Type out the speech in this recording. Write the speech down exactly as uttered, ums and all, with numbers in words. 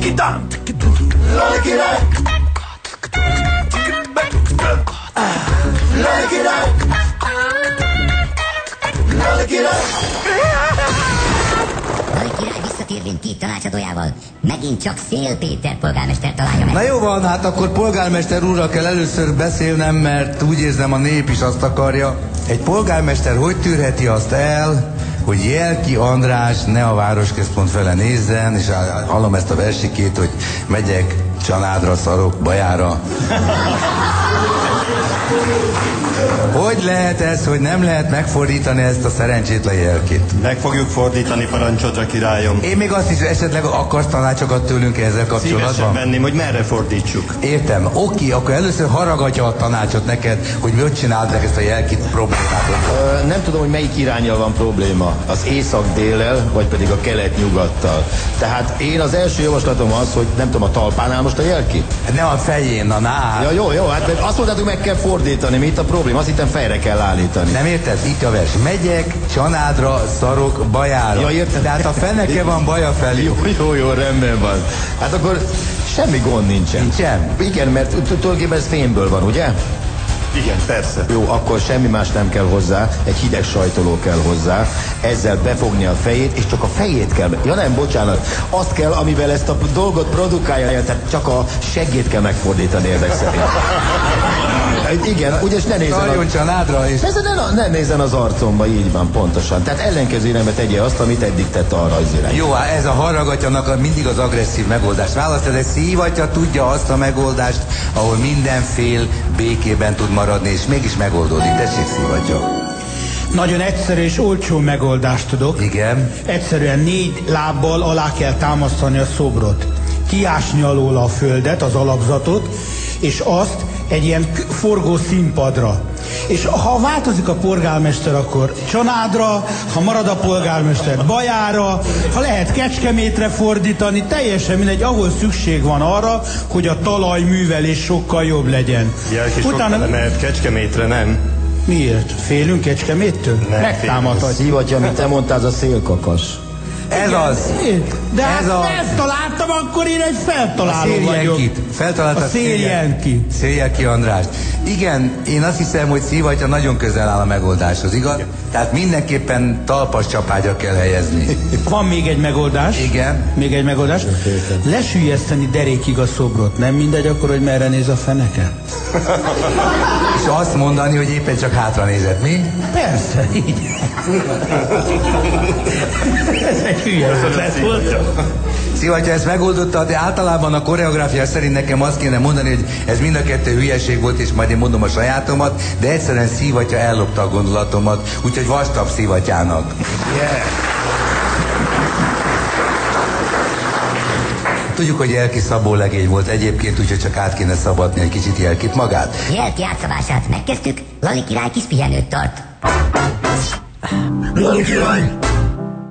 Tikitán, Lali király. Lali király. Lali király. Lali király visszatér mindkét tanácsadójával. Megint csak Szél Péter polgármester találja meg. Na jó van, hát akkor polgármester úrral kell először beszélnem, mert úgy érzem, a nép is azt akarja. Egy polgármester hogy tűrheti azt el, hogy Jelki András ne a városközpont fele nézzen, és hallom ezt a versikét, hogy megyek családra, szarok, bajára. Hogy lehet ez, hogy nem lehet megfordítani ezt a szerencsétlen Jelkit? Meg fogjuk fordítani, parancsodra, királyom. Én még azt is esetleg akarsz tanácsokat tőlünk ezzel kapcsolatban? Szívesen venném, hogy merre fordítsuk. Értem, oké, akkor először haragatja a tanácsot neked, hogy hogy csináld meg ezt a Jelkit problémát. Ö, nem tudom, hogy melyik iránnyal van probléma. Az észak-déllel, vagy pedig a kelet-nyugattal. Tehát én az első javaslatom az, hogy nem tudom, a talpánál most a Jelki? Ne a fején, na ná. Ja, jó, jó, hát azt mondtad, hogy meg kell fordítani, mi itt a probléma? Azt hittem fejre kell állítani. Nem érted? Itt a vers. Megyek csanádra, szarok, bajára. Ja, értem. Tehát a feneke van baja felé. Jó, jó, jó, rendben van. Hát akkor semmi gond nincsen. Nincsen? Igen, mert tulajdonképpen ez fémből van, ugye? Igen, persze. Jó, akkor semmi más nem kell hozzá, egy hideg sajtoló kell hozzá, ezzel befogni a fejét, és csak a fejét kell, ja nem, bocsánat, azt kell, amivel ezt a dolgot produkálja, tehát csak a seggét kell megfordítani ezek szerint. Igen, ugye, és ne nézzen Szarjon családra is. Ez ne, ne nézzen az arcomba, így van, pontosan. Tehát ellenkező irányba tegye azt, amit eddig tett arra az irányba. Jó, hát ez a harragatjanak mindig az agresszív megoldás. Választ, ez egy szívatja tudja azt a megoldást, ahol minden fél békében tud maradni, és mégis megoldódik. Tessék, szívatja. Nagyon egyszerű és olcsó megoldást tudok. Igen. Egyszerűen négy lábbal alá kell támasztani a szobrot. Kiásni alól a földet, az alapzatot, és azt egy ilyen forgó színpadra. És ha változik a polgármester, akkor Csanádra, ha marad a polgármester Bajára, ha lehet Kecskemétre fordítani, teljesen mindegy, ahol szükség van arra, hogy a talajművelés sokkal jobb legyen. Jelki Utána... sokkal mehet Kecskemétre, nem? Miért? Félünk Kecskeméttől? Megtámadhat. Szívatja, amit te mondtál, az a szélkakas. Ez igen, az. De hát ez az. feltaláltam, akkor én egy feltaláló a vagyok. Feltaláltad a Széljelki. Széljelki András. Igen, én azt hiszem, hogy Szívatya nagyon közel áll a megoldáshoz, igaz? Igen. Tehát mindenképpen talpas csapágyra kell helyezni. Van még egy megoldás. Igen. Még egy megoldás. Lesüllyeszteni derékig a szobrot. Nem mindegy akkor, hogy merre néz a feneke? És azt mondani, hogy éppen csak hátra nézett, mi? Persze, így. Ez egy hülye ötlet volt. Szívatya ezt megoldotta, de általában a koreográfia szerint nekem azt kéne mondani, hogy ez mind a kettő hülyeség volt, és majd én mondom a sajátomat, de egyszerűen Szívatya ellopta a gondolatomat, úgyhogy vastap Szívatyának. Yeah. Tudjuk, hogy Jelki Szabó legény volt egyébként, úgyhogy csak át kéne szabadni egy kicsit Jelkit magát. Jelki átszabását megkezdtük, Lali király kis pihenőt tart. Lali király!